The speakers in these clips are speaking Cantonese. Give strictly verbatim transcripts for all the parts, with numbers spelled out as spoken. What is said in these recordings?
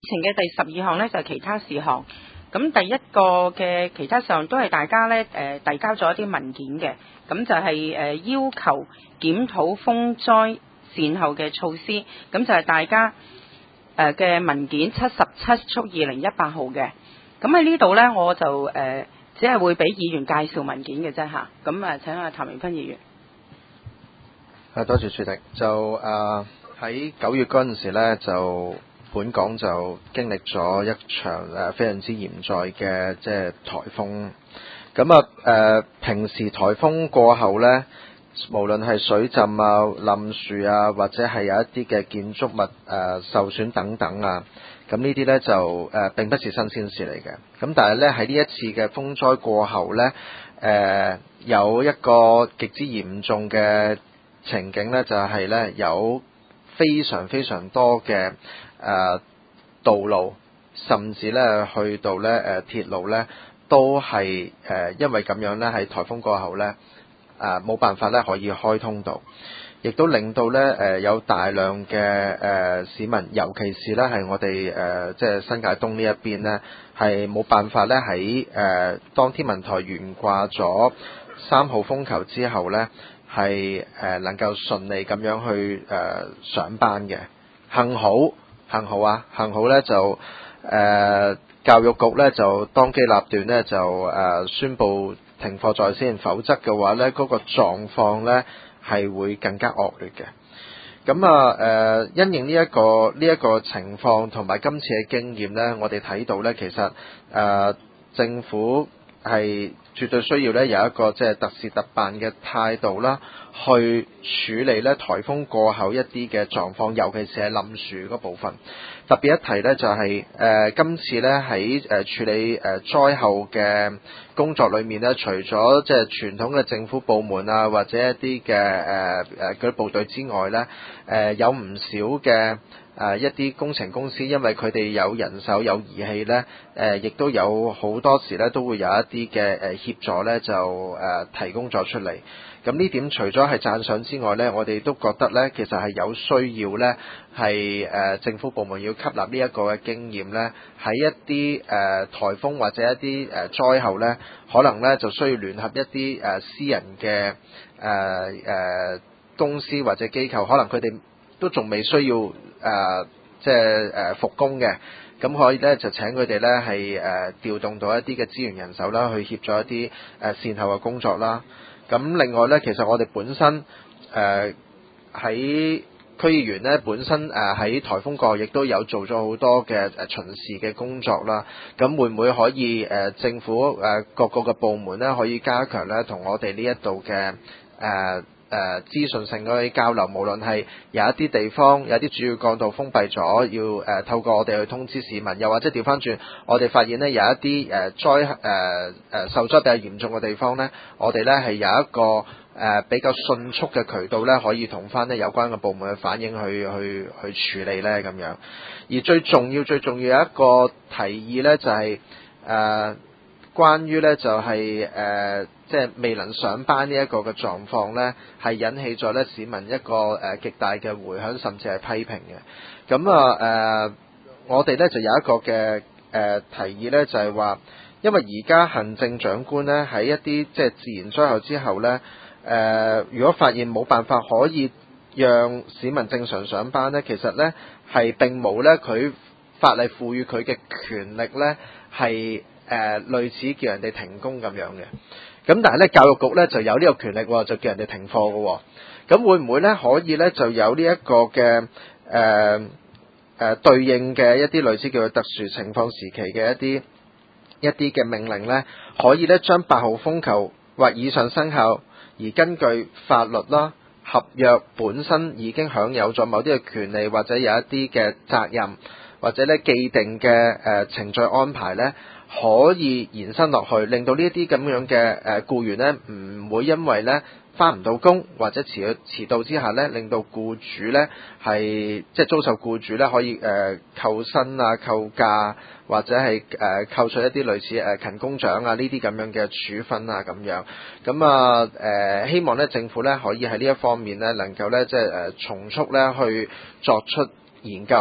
程嘅第十二項呢，就係其他事項。咁第一個嘅其他事項都係大家呢誒遞交咗一啲文件嘅，咁就係誒要求檢討風災善後嘅措施，咁就係大家誒嘅文件七十七速二零一八號嘅。咁喺呢度呢，我就誒只係會俾議員介紹文件嘅啫嚇。咁啊，請阿譚永芬議員。 啊，多謝主席。就誒喺九月嗰陣時咧，就本港就經歷咗一場誒非常之嚴重嘅即係颱風。咁啊誒，平時颱風過後咧，無論係水浸啊、冧樹啊，或者係有一啲嘅建築物誒、呃、受損等等啊，咁呢啲咧就誒、呃、並不是新鮮事嚟嘅。咁但係咧喺呢一次嘅風災過後咧，誒、呃、有一個極之嚴重嘅情景咧，就係、是、咧有非常非常多嘅誒、呃、道路，甚至咧去到咧誒、呃、鐵路咧，都係誒、呃、因為咁樣咧喺颱風過後咧誒冇辦法咧可以開通到，亦都令到咧誒、呃、有大量嘅誒、呃、市民，尤其是咧係我哋誒即係新界東呢一邊咧，係冇辦法咧喺誒當天文台懸掛咗三號風球之後咧，係誒、呃、能夠順利咁樣去誒、呃、上班嘅。幸好幸好啊，幸好咧就誒、呃、教育局咧就當機立斷咧就誒、呃、宣布停課在先，否則嘅話咧嗰、那個狀況咧係會更加惡劣嘅。咁啊誒，因應呢、這、一個呢一、這個情況同埋今次嘅經驗咧，我哋睇到咧其實誒、呃、政府係絕對需要咧有一個即係特事特辦嘅態度啦，去處理咧颱風過後一啲嘅狀況，尤其是係冧樹嗰部分。特別一提咧就係、是、誒、呃、今次咧喺誒處理誒災後嘅工作裏面咧，除咗即係傳統嘅政府部門啊，或者一啲嘅誒誒嗰啲部隊之外咧，誒、呃、有唔少嘅。誒、呃、一啲工程公司，因為佢哋有人手有儀器呢，誒、呃、亦都有好多時呢都會有一啲嘅誒協助呢，就誒、呃、提供咗出嚟。咁呢點除咗係讚賞之外呢，我哋都覺得呢，其實係有需要呢，係誒、呃、政府部門要吸納呢一個嘅經驗呢，喺一啲誒、呃、颱風或者一啲誒、呃、災後呢，可能呢就需要聯合一啲誒、呃、私人嘅誒誒公司或者機構，可能佢哋都仲未需要誒、呃，即係誒復工嘅，咁可以咧就請佢哋咧係誒調動到一啲嘅資源人手啦，去協助一啲誒、呃、善後嘅工作啦。咁另外咧，其實我哋本身誒喺、呃、區議員咧，本身誒喺颱風過後亦都有做咗好多嘅誒巡視嘅工作啦。咁會唔會可以誒、呃、政府誒、呃、各個嘅部門咧，可以加強咧同我哋呢一度嘅誒？呃誒、呃、資訊性嗰啲交流，無論係有一啲地方有啲主要幹道封閉咗，要誒、呃、透過我哋去通知市民，又或者調翻轉，我哋發現呢有一啲誒、呃、災誒誒、呃、受災比較嚴重嘅地方呢，我哋呢係有一個誒、呃、比較迅速嘅渠道呢，可以同翻呢有關嘅部門去反映去去去處理呢咁樣。而最重要最重要有一個提議呢，就係、是、誒、呃、關於呢就係、是、誒。呃即係未能上班呢一個嘅狀況呢，係引起咗咧市民一個誒、呃、極大嘅迴響，甚至係批評嘅。咁啊誒，我哋呢就有一個嘅誒、呃、提議呢，就係、是、話，因為而家行政長官呢，喺一啲即係自然災害之後呢，誒、呃、如果發現冇辦法可以讓市民正常上班呢，其實呢係並冇呢佢法例賦予佢嘅權力呢，係誒、呃、類似叫人哋停工咁樣嘅。咁但係咧，教育局咧就有呢個權力，就叫人哋停課嘅。咁會唔會咧可以咧就有呢一個嘅誒誒對應嘅一啲類似叫做特殊情況時期嘅一啲一啲嘅命令咧，可以咧將八號風球或以上生效，而根據法律啦、合約本身已經享有咗某啲嘅權利，或者有一啲嘅責任，或者咧既定嘅誒、呃、程序安排咧，可以延伸落去，令到呢一啲咁樣嘅誒僱員呢，唔會因為呢返唔到工或者遲遲到之下呢，令到僱主呢係即係遭受僱主呢可以誒、呃、扣薪啊、扣假或者係誒、呃、扣除一啲類似誒、呃、勤工獎啊呢啲咁樣嘅處分啊咁樣。咁啊誒、呃、希望呢政府呢可以喺呢一方面呢能夠呢即係誒從速呢去作出研究。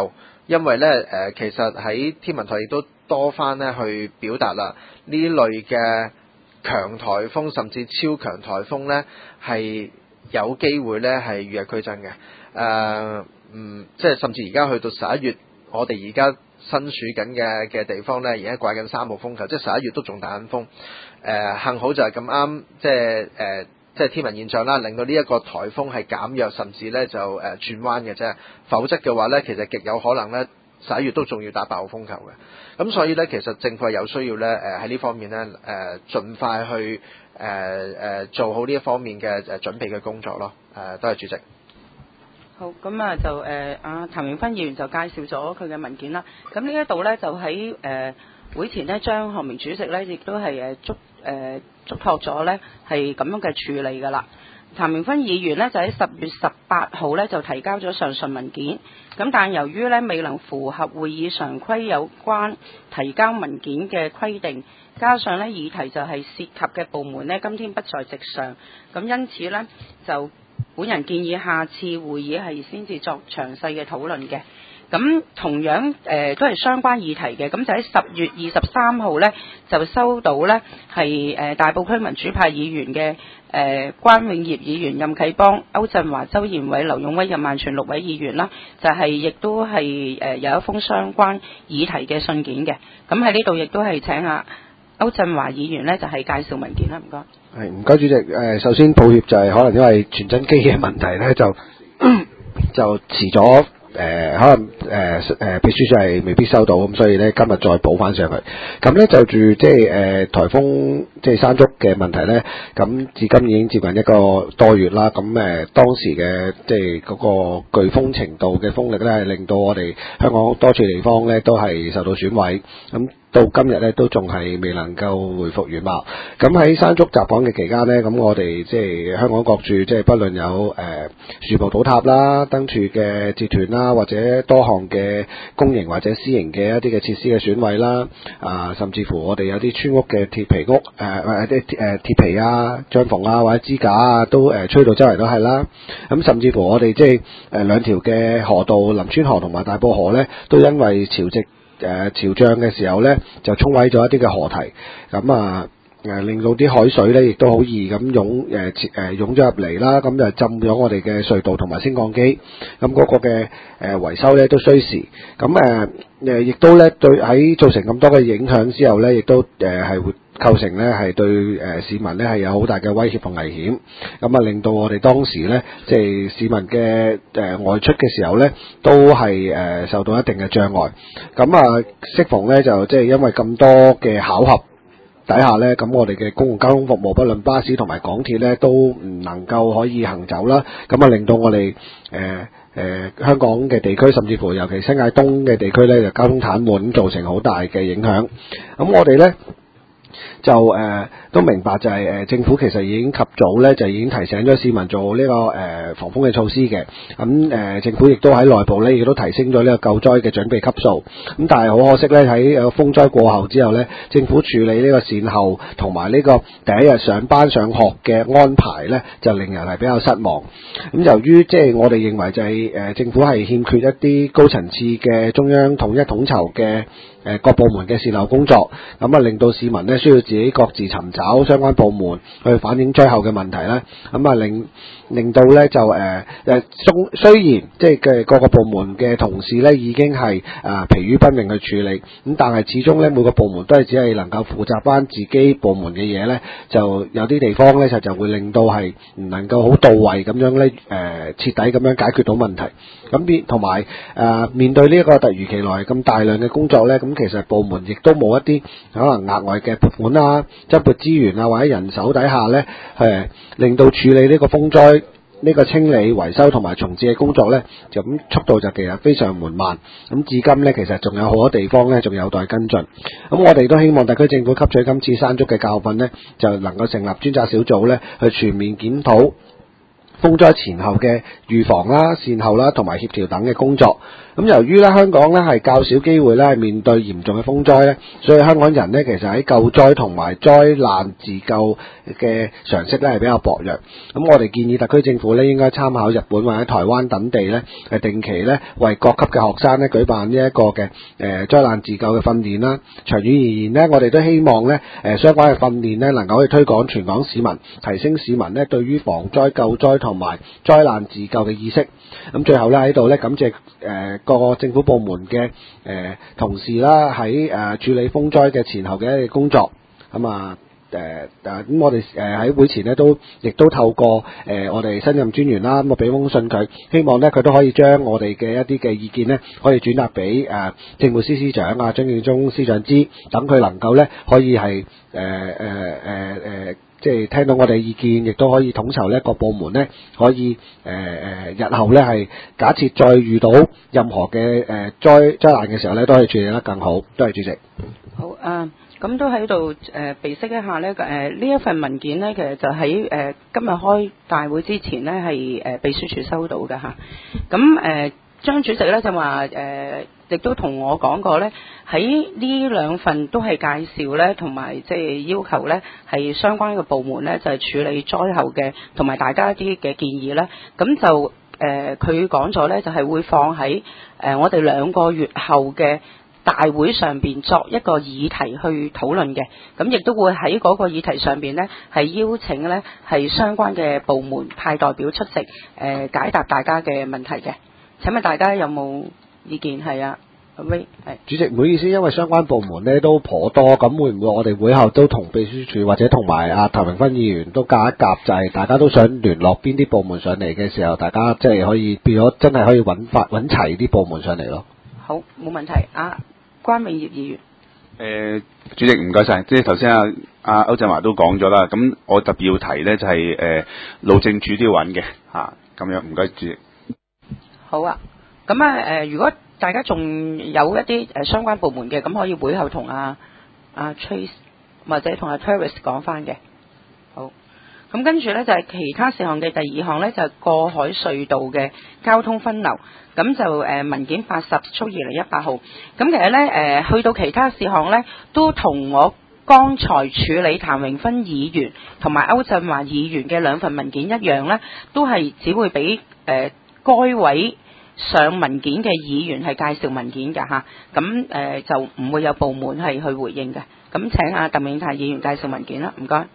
因為咧誒、呃，其實喺天文台亦都多番咧去表達啦，呢類嘅強颱風甚至超強颱風咧係有機會咧係與日俱增嘅。誒、呃，嗯，即係甚至而家去到十一月，我哋而家身處緊嘅嘅地方咧，而家掛緊三號風球，即係十一月都仲打緊風。誒、呃，幸好就係咁啱，即係誒。呃即係天文現象啦，令到呢一個颱風係減弱，甚至咧就誒、呃、轉彎嘅啫。否則嘅話咧，其實極有可能咧十一月都仲要打八號風球嘅。咁所以咧，其實政府係有需要咧誒喺呢方面咧誒、呃、盡快去誒誒、呃呃、做好呢一方面嘅誒準備嘅工作咯。誒、呃，多謝主席。 好，咁啊就誒阿譚永芬議員就介紹咗佢嘅文件啦。咁呢一度咧就喺誒、呃、會前呢，張學明主席咧亦都係誒祝誒囑託咗咧係咁樣嘅處理㗎啦。譚永芬議員呢，就喺十月十八號咧就提交咗上述文件，咁但由於咧未能符合會議常規有關提交文件嘅規定，加上咧議題就係涉及嘅部門呢，今天不在席上，咁因此呢，就本人建議下次會議係先至作詳細嘅討論嘅。咁同樣誒、呃、都係相關議題嘅，咁就喺十月二十三號呢，就收到呢係誒大埔區民主派議員嘅誒、呃、關永業議員、任啟邦、歐振華、周延偉、劉勇威、任萬全六位議員啦，就係、是、亦都係誒、呃、有一封相關議題嘅信件嘅。咁喺呢度亦都係請阿歐振華議員呢，就係、是、介紹文件啦，唔該。 係唔該主席，誒首先抱歉就係可能因為傳真機嘅問題咧，就就遲咗。誒、呃、可能誒誒、呃、秘書就係未必收到，咁所以咧今日再補翻上去。咁咧就住即係誒颱風即係山竹嘅問題咧，咁至今已經接近一個多月啦。咁誒、呃、當時嘅即係嗰個颶風程度嘅風力咧，係令到我哋香港多處地方咧都係受到損毀。咁到今日咧都仲係未能夠回復原貌。咁喺山竹襲港嘅期間咧，咁我哋即係香港各處即係不論有誒、呃、樹木倒塌啦、燈柱嘅折斷啦，或者多項嘅公營或者私營嘅一啲嘅設施嘅損毀啦，啊，甚至乎我哋有啲村屋嘅鐵皮屋，誒或者啲誒鐵皮啊、帳篷啊或者支架啊，都誒、呃、吹到周圍都係啦。咁甚至乎我哋即係誒兩條嘅河道，林村河同埋大埔河咧，都因為潮汐誒、呃、潮漲嘅時候咧，就沖毀咗一啲嘅河堤，咁啊誒令到啲海水咧，亦都好易咁湧誒誒湧咗入嚟啦，咁就浸咗我哋嘅隧道同埋升降機，咁嗰個嘅誒維修咧都需時，咁誒誒亦都咧對喺造成咁多嘅影響之後咧，亦都誒係會構成咧係對誒市民咧係有好大嘅威脅同危險，咁啊令到我哋當時咧即係市民嘅誒外出嘅時候咧，都係誒受到一定嘅障礙。咁啊適逢咧就即係因為咁多嘅巧合底下咧，咁我哋嘅公共交通服務，不論巴士同埋港鐵咧，都唔能夠可以行走啦。咁啊令到我哋誒誒香港嘅地區，甚至乎尤其新界東嘅地區咧，就交通癱瘓，造成好大嘅影響。咁我哋咧就誒、呃、都明白就係、是、誒、呃、政府其實已經及早咧就已經提醒咗市民做呢、這個誒、呃、防風嘅措施嘅，咁、嗯、誒、呃、政府亦都喺內部咧亦都提升咗呢個救災嘅準備級數，咁但係好可惜咧喺誒風災過後之後咧，政府處理呢個善後同埋呢個第一日上班上學嘅安排咧，就令人係比較失望。咁由於即係我哋認為就係、是、誒、呃、政府係欠缺一啲高層次嘅中央統一統籌嘅誒各部門嘅善後工作，咁啊令到市民咧需要自己各自尋找相關部門去反映災後嘅問題咧，咁啊令令到咧就誒誒雖雖然即係嘅各個部門嘅同事咧已經係誒疲於奔命去處理，咁但係始終咧每個部門都係只係能夠負責翻自己部門嘅嘢咧，就有啲地方咧就就會令到係唔能夠好到位咁樣咧誒徹底咁樣解決到問題，咁變同埋誒面對呢一個突如其來咁大量嘅工作咧，咁其實部門亦都冇一啲可能額外嘅撥款啊、增撥資源啊或者人手底下咧，誒令到處理呢個風災、呢個清理、維修同埋重置嘅工作咧，就咁速度就其實非常緩慢。咁至今咧，其實仲有好多地方咧，仲有待跟進。咁我哋都希望特區政府吸取今次山竹嘅教訓咧，就能夠成立專責小組咧，去全面檢討風災前後嘅預防啦、善後啦同埋協調等嘅工作。 咁由於咧香港咧係較少機會咧係面對嚴重嘅風災咧，所以香港人咧其實喺救災同埋災難自救嘅常識咧係比較薄弱。咁我哋建議特區政府咧應該參考日本或者台灣等地咧，係定期咧為各級嘅學生咧舉辦呢一個嘅誒災難自救嘅訓練啦。長遠而言咧，我哋都希望咧誒相關嘅訓練咧能夠去推廣全港市民，提升市民咧對於防災救災同埋災難自救嘅意識。咁最後咧喺度咧感謝誒各個政府部門嘅誒同事啦，喺誒處理風災嘅前後嘅一啲工作。咁啊誒誒咁我哋誒喺會前咧都亦都透過誒我哋新任專員啦，咁啊俾封信佢，希望咧佢都可以將我哋嘅一啲嘅意見咧可以轉達俾誒政務司司長啊張建宗司長知，等佢能夠咧可以係誒誒誒誒即係聽到我哋意見，亦都可以統籌呢各部門咧可以誒誒、呃、日後咧係假設再遇到任何嘅誒災災難嘅時候咧，都可以處理得更好。多謝主席。 好啊。咁都喺度誒備識一下呢誒呢一份文件呢，其實就喺誒、呃、今日開大會之前呢，係誒、呃、秘書處收到嘅嚇。咁誒張主席呢，就話誒，亦都同我講過呢，喺呢兩份都係介紹呢，同埋即係要求呢，係相關嘅部門呢，就係、是、處理災後嘅同埋大家一啲嘅建議呢。咁就誒佢講咗呢，就係、是、會放喺誒、呃、我哋兩個月後嘅大會上邊作一個議題去討論嘅，咁亦都會喺嗰個議題上邊呢，係邀請呢係相關嘅部門派代表出席，誒、呃、解答大家嘅問題嘅。請問大家有冇意見？係啊，威係主席，唔好意思，因為相關部門呢都頗多，咁會唔會我哋會後都同秘書處或者同埋阿譚榮芬議員都夾一夾，就係、是、大家都想聯絡邊啲部門上嚟嘅時候，大家即係可以變咗真係可以揾法揾齊啲部門上嚟咯。 好，冇問題啊。關永業議員，誒、 呃，主席唔該晒，即係頭先阿阿歐振華都講咗啦，咁我特別要提咧就係、是、誒、呃、路政署都要揾嘅嚇，咁樣唔該主席。 好啊，咁啊誒，如果大家仲有一啲誒相關部門嘅，咁可以會後同阿阿 Trace 或者同阿 Terence 講翻嘅。好。咁跟住呢，就係、是、其他事項嘅第二項呢，就係、是、過海隧道嘅交通分流，咁就誒、呃、文件八十速二零一八號。咁其實呢，誒、呃、去到其他事項呢，都同我剛才處理譚榮芬議員同埋歐振華議員嘅兩份文件一樣呢，都係只會俾誒、呃、該位上文件嘅議員係介紹文件㗎嚇，咁誒、呃、就唔會有部門係去回應嘅。咁請阿鄧永泰議員介紹文件啦，唔該。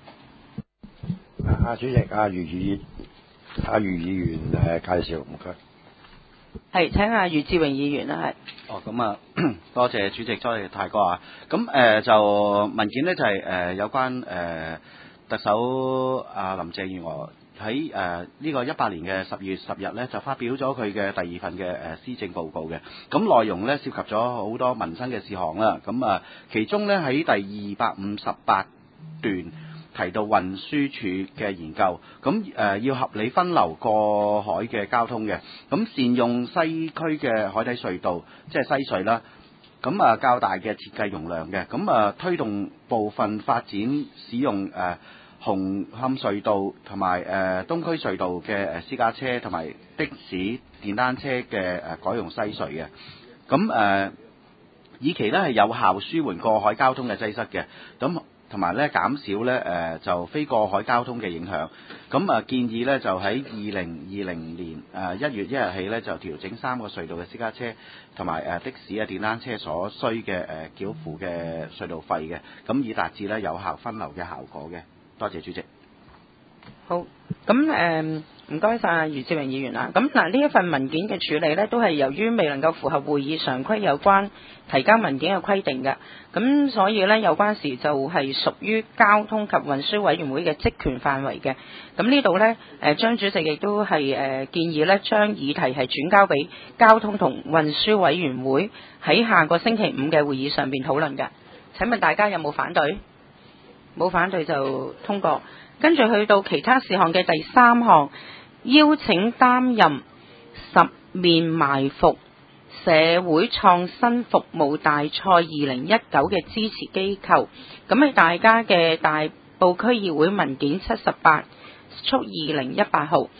阿主席，阿余議阿余議員誒介紹，唔該。 係請阿余志榮議員啦，係。 哦，咁啊，多謝主席，多謝泰哥啊。咁誒、呃、就文件呢，就係、是、誒、呃、有關誒、呃、特首阿林鄭月娥喺誒呢個一八年嘅十二月十日呢，就發表咗佢嘅第二份嘅誒、呃、施政報告嘅。咁內容呢，涉及咗好多民生嘅事項啦。咁啊，其中呢，喺第二百五十八段提到運輸署嘅研究，咁誒、呃、要合理分流過海嘅交通嘅，咁善用西區嘅海底隧道，即係西隧啦，咁啊較大嘅設計容量嘅，咁啊推動部分發展使用誒、呃、紅磡隧道同埋誒東區隧道嘅誒私家車同埋的士、電單車嘅誒改用西隧嘅，咁誒、呃、以期咧係有效舒緩過海交通嘅擠塞嘅，咁。同埋咧減少咧誒、呃、就非過海交通嘅影響，咁啊建議咧就喺二零二零年誒一月一日起咧就調整三個隧道嘅私家車同埋誒的士啊電單車所需嘅誒、呃、繳付嘅隧道費嘅，咁以達至咧有效分流嘅效果嘅。多謝主席。 好，咁誒唔該晒余志榮議員啦。咁嗱呢一份文件嘅處理呢，都係由於未能夠符合會議常規有關提交文件嘅規定嘅，咁所以呢，有關時就係屬於交通及運輸委員會嘅職權範圍嘅。咁呢度呢，誒張主席亦都係誒、呃、建議呢，將議題係轉交俾交通同運輸委員會喺下個星期五嘅會議上邊討論嘅。請問大家有冇反對？冇反對就通過。跟住去到其他事項嘅第三項，邀請擔任十面埋伏社會創新服務大賽二零一九嘅支持機構，咁喺大家嘅大埔區議會文件七十八速二零一八號，咁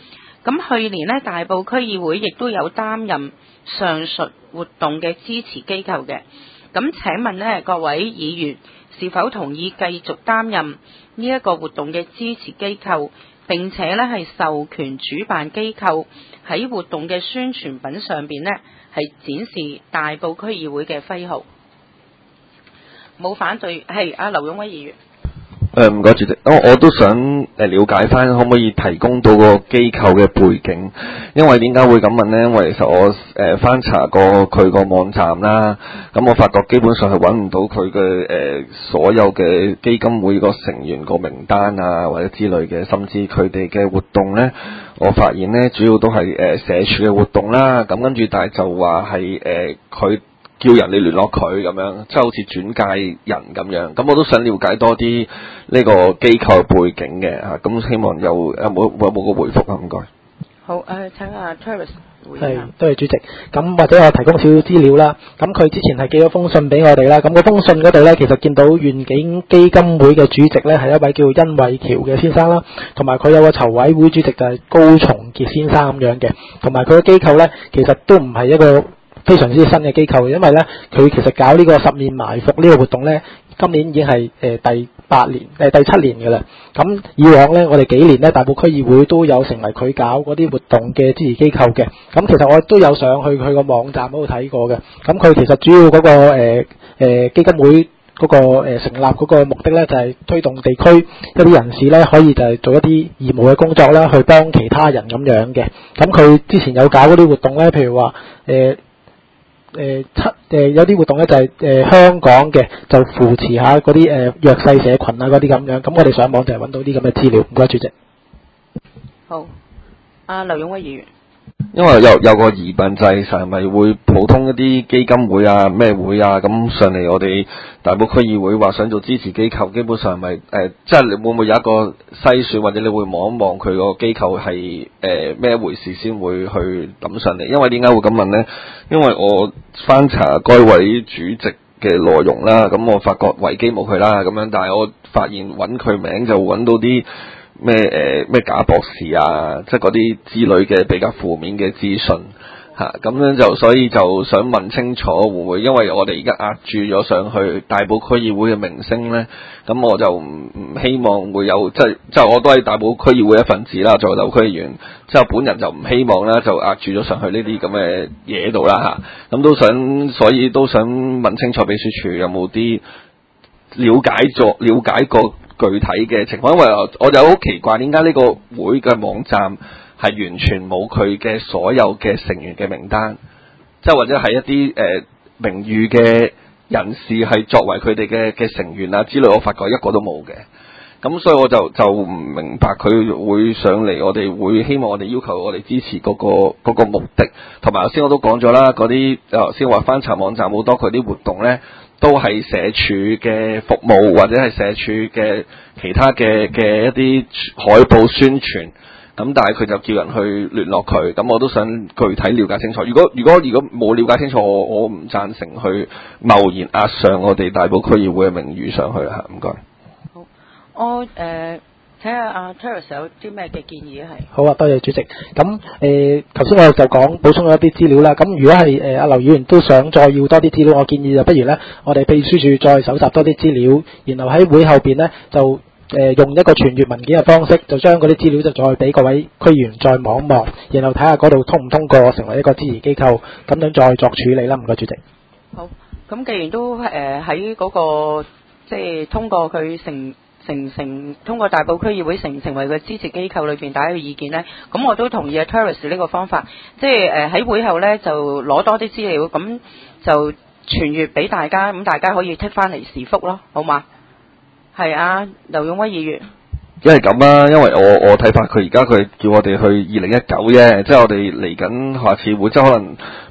咁去年呢，大埔區議會亦都有擔任上述活動嘅支持機構嘅。咁請問呢，各位議員是否同意繼續擔任呢一個活動嘅支持機構，並且呢係授權主辦機構喺活動嘅宣傳品上邊呢係展示大埔區議會嘅徽號？冇反對，係阿劉勇威議員。 誒唔該主席，我我都想誒了解翻，可唔可以提供到個機構嘅背景？因為點解會咁問呢？因為其實我誒、呃、翻查過佢個網站啦，咁我發覺基本上係揾唔到佢嘅誒所有嘅基金會個成員個名單啊，或者之類嘅，甚至佢哋嘅活動呢，我發現呢主要都係誒、呃、社署嘅活動啦。咁跟住，但係就話係誒佢。叫人哋聯絡佢咁樣，即係好似轉介人咁樣。咁我都想了解多啲呢個機構嘅背景嘅嚇。咁希望有有冇有冇個回覆啊？唔該。 好，誒、呃、請阿 Travis 回係，多謝主席。咁或者我提供少少資料啦。咁佢之前係寄咗封信俾我哋啦。咁嗰封信嗰度咧，其實見到願景基金會嘅主席咧係一位叫殷偉橋嘅先生啦，同埋佢有個籌委會主席就係高松傑先生咁樣嘅。同埋佢嘅機構咧，其實都唔係一個非常之新嘅機構，因為咧佢其實搞呢個十面埋伏呢個活動咧，今年已經係誒、呃、第八年誒、呃、第七年嘅啦。咁以往咧，我哋幾年咧，大埔區議會都有成為佢搞嗰啲活動嘅支持機構嘅。咁其實我都有上去佢個網站嗰度睇過嘅。咁佢其實主要嗰、那個誒誒、呃、基金會嗰、那個、呃、成立嗰個目的咧，就係、是、推動地區一啲人士咧，可以就係做一啲義務嘅工作啦，去幫其他人咁樣嘅。咁佢之前有搞嗰啲活動咧，譬如話誒。呃誒七誒有啲活動咧就係、是、誒、呃、香港嘅，就扶持下嗰啲誒弱勢社群啊嗰啲咁樣，咁我哋上網就係揾到啲咁嘅資料。唔該主席。 好，阿劉勇威議員。 因為有有個疑問就係係咪會普通一啲基金會啊咩會啊咁上嚟我哋大埔區議會話想做支持機構，基本上係咪誒即係你會唔會有一個篩選，或者你會望一望佢個機構係誒咩回事先會去抌上嚟？因為點解會咁問呢？因為我翻查該位主席嘅內容啦，咁我發覺維基冇佢啦咁樣，但係我發現揾佢名就揾到啲咩誒咩假博士啊，即係嗰啲之類嘅比較負面嘅資訊嚇，咁樣就所以就想問清楚會唔會，因為我哋而家壓住咗上去大埔區議會嘅名聲咧，咁我就唔唔希望會有即係即係我都係大埔區議會一份子啦，作為樓區議員，之後本人就唔希望啦，就壓住咗上去呢啲咁嘅嘢度啦嚇，咁都想所以都想問清楚秘書處有冇啲了解咗了解過具體嘅情況，因為我我就好奇怪點解呢個會嘅網站係完全冇佢嘅所有嘅成員嘅名單，即係或者係一啲誒、呃、名譽嘅人士係作為佢哋嘅嘅成員啊之類，我發覺一個都冇嘅。咁所以我就就唔明白佢會上嚟，我哋會希望我哋要求我哋支持嗰、嗰個嗰個目的，同埋頭先我都講咗啦，嗰啲頭先話翻查網站好多佢啲活動咧，都係社署嘅服務或者係社署嘅其他嘅嘅一啲海報宣傳，咁但係佢就叫人去聯絡佢，咁我都想具體了解清楚。如果如果如果冇了解清楚，我我唔贊成去貿然壓上我哋大埔區議會嘅名譽上去啦。唔該。 好，我誒。呃睇下阿 Terence 有啲咩嘅建議係？ 好啊，多謝主席。咁誒，頭、呃、先我就講補充咗一啲資料啦。咁如果係誒阿劉議員都想再要多啲資料，我建議就不如咧，我哋秘書處再搜集多啲資料，然後喺會後邊咧就誒、呃、用一個傳閱文件嘅方式，就將嗰啲資料就再俾各位區議員再望一望，然後睇下嗰度通唔通過成為一個支持機構，咁樣再作處理啦。唔該，主席。 好，咁既然都誒喺嗰個即係通過佢成。成成通過大埔區議會成成為個支持機構裏邊大家嘅意見呢，咁我都同意阿 Terence 呢個方法，即係誒喺會後呢，就攞多啲資料，咁就傳閱俾大家，咁大家可以剔翻嚟時覆咯，好嘛？係啊，劉勇威議員。 因為咁啊，因為我我睇法佢而家佢叫我哋去二零一九啫，即係我哋嚟緊下次會，即係可能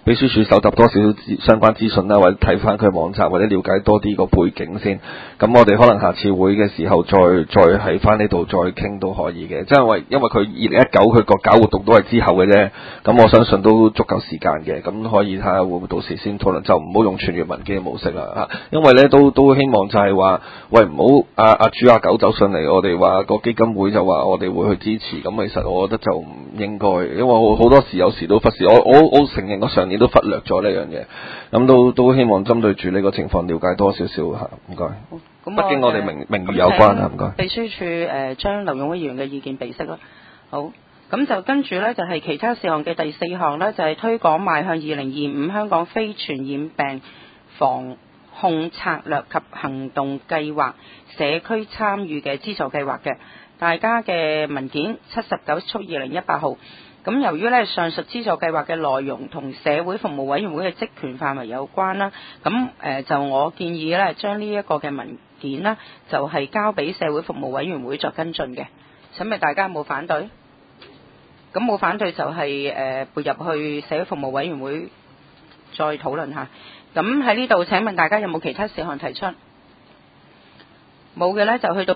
秘書處搜集多少少資相關資訊啦，或者睇翻佢網站，或者了解多啲個背景先。咁我哋可能下次會嘅時候再再喺翻呢度再傾都可以嘅，即係因為因為佢二零一九佢個搞活動都係之後嘅啫，咁我相信都足夠時間嘅，咁可以睇下會唔會到時先討論，就唔好用傳閱文件嘅模式啦嚇，因為咧都都希望就係話，喂唔好阿阿豬阿狗走上嚟，我哋話個基金會就話我哋會去支持，咁其實我覺得就唔應該，因為我好多時有時都忽視，我我我承認我上年都忽略咗呢樣嘢，咁都都希望針對住呢個情況了解多少少嚇，唔該。畢竟我哋名名譽有關啊，唔該。 秘書處誒將劉勇威議員嘅意見備悉啦。好，咁就跟住呢，就係、是、其他事項嘅第四項呢，就係、是、推廣邁向二零二五香港非傳染病防控策略及行動計劃社區參與嘅資助計劃嘅，大家嘅文件七十九速二零一八號。咁由於咧上述資助計劃嘅內容同社會服務委員會嘅職權範圍有關啦，咁誒、呃、就我建議咧將呢一個嘅文件啦，就係、是、交俾社會服務委員會作跟進嘅。請問大家有冇反對？咁冇反對就係誒撥入去社會服務委員會再討論下。咁喺呢度請問大家有冇其他事項提出？冇嘅咧就去到。